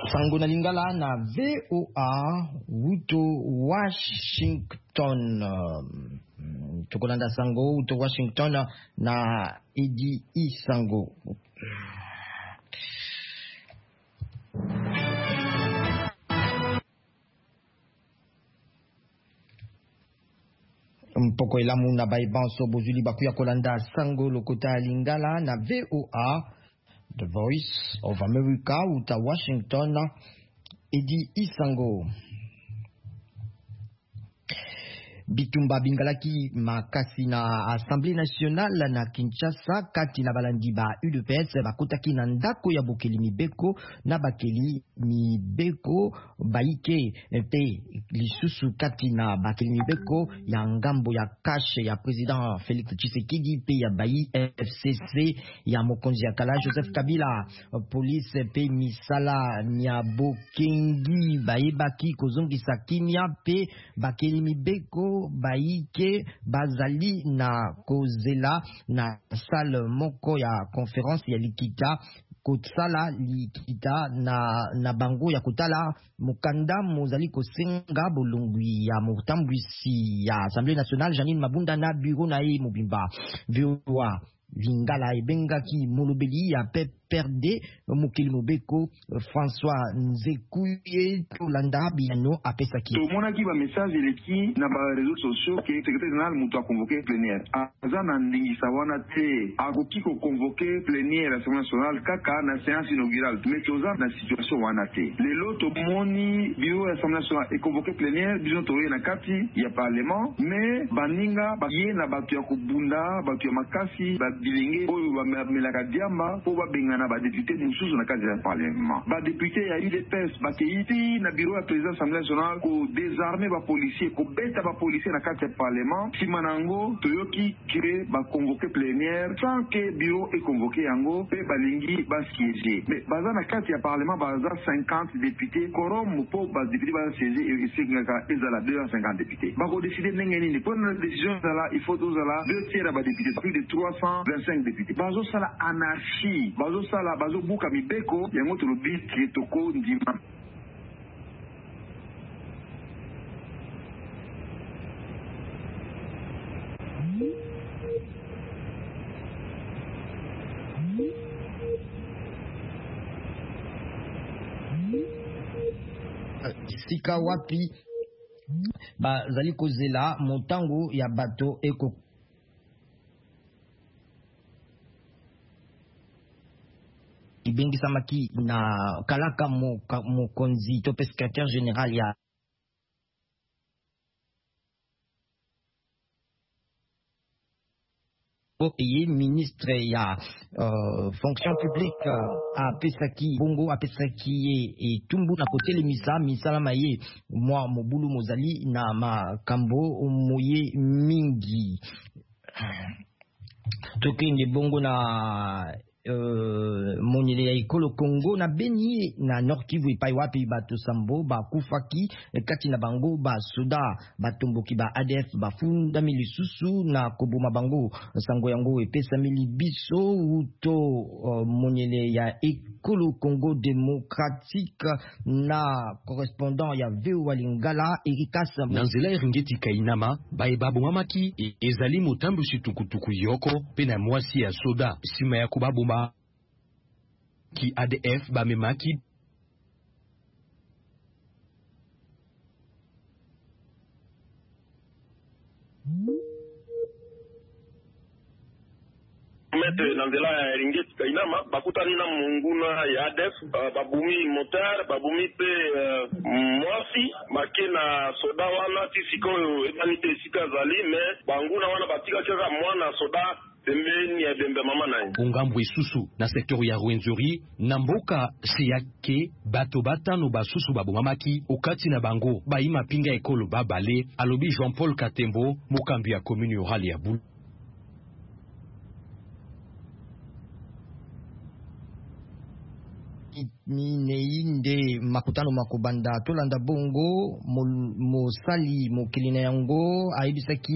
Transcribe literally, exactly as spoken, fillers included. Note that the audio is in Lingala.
Sango na Lingala na V O A Wuto Washington. Tukolanda Sango Wuto Washington na Edi Isango. Mpoko elamu na baibanso bozuli bakuya kolanda Sango lokota Lingala na V O A The Voice of America uta Washington Edi Isango. Bitumba bingalaki makasi na Assemblée nationale na Kinshasa kati na balandi ba U D P S bakutaki na ndako ya bokeli mibeko na bakeli mibeko baike pe lisusu kati na bakeli mibeko ya ngambo ya kashe ya president Félix Tshisekedi pe ya bayi F C C ya mokonzi ya kala Joseph Kabila. Police pe misala nya bokengi bayebaki kozongisa kimia pe bakeli mibeko baike bazali na kozela na salle moko ya conférence ya likita kotsala likita na na bango ya kotala mukanda mozali kosenga bolungwi ya motambwisi ya Assemblée nationale Janine Mabunda na bureau na ye mobimba viwa Lingala ebengaki molobeli ya P P R D mokili mobeko François Nzekuye Tolanda biano apesaki to monaki ba message eleki na ba réseaux sociaux que secrétaire général muto a convoqué plénière azana ndingisa wana te akoki ko convoquer plénière l'Assemblée nationale kaka na séance inaugurale mais toza na situation wana te lelo to moni bureau de l'Assemblée nationale et convoqué plénière biso to na kati ya parlement mais baninga ba ye na batu ya kubunda batu ya makasi ba bilenge oyo ba melaka diamba po ba benga na ba député mususu na kati ya parlement ba député ya U D P S ba keiti na bureau ya président Assemblée nationale ko désarmer ba policier ko beta ba policier na kati ya parlement simanango toyoki créer ba convoquer plénière sans que bureau est convoqué yango pe balingi ba siéger mais baza na kati ya parlement baza cinquante députés quorum po ba député ba siéger et singaka ezala deux cent cinquante députés ba ko décider ndenge nini pour une décision là il faut dozala deux tiers ba députés plus de trois cent vingt-cinq députés bazo sala anarchie bazo sala bazo buka mibeko yango tolobi kitoko ndima sika wapi bazali kozela motango ya bato eko ibengisamaki na kalaka mokonzi to secrétaire général ya et ministre ya euh, fonction publique a pesaki bongo a pesaki et tumbu na kotele misa misala maye moi mobulu mozali na makambo moye mingi tokenge bongo na Euh, monile ya ikolo Congo na Beni na Nord Kivu ipai wapi bato sambo ba kufaki kati na bango ba soda batomboki ba A D F bafunda milisusu na koboma bango sango yango epesa mili biso uto uh, monile ya ikolo Congo démocratique na correspondant ya V O A Lingala Erikas Nanzela eringeti kainama ba ebabo mamaki e ezali motambo situkutuku yoko pena mwasi ya soda sima ya kubabuma ki A D F ba memaki mete na nzela ya Eringeti Kainama bakutani na munguna ya A D F uh, babumi moteur babumi pe uh, mwasi make na soda wana tisikoyo etanite sika zali me banguna wana batika kaka mwana soda pembeni ya bembe mama naye ungambo isusu na sektor ya Rwenzori na mboka siyake bato batano basusu babomamaki okati na bango baima pinga ekolo babale alobi Jean-Paul Katembo mokambi ya commune rurale ya Bulu mineinde makutano makobanda tolanda bongo mosali mokili na yango aibisaki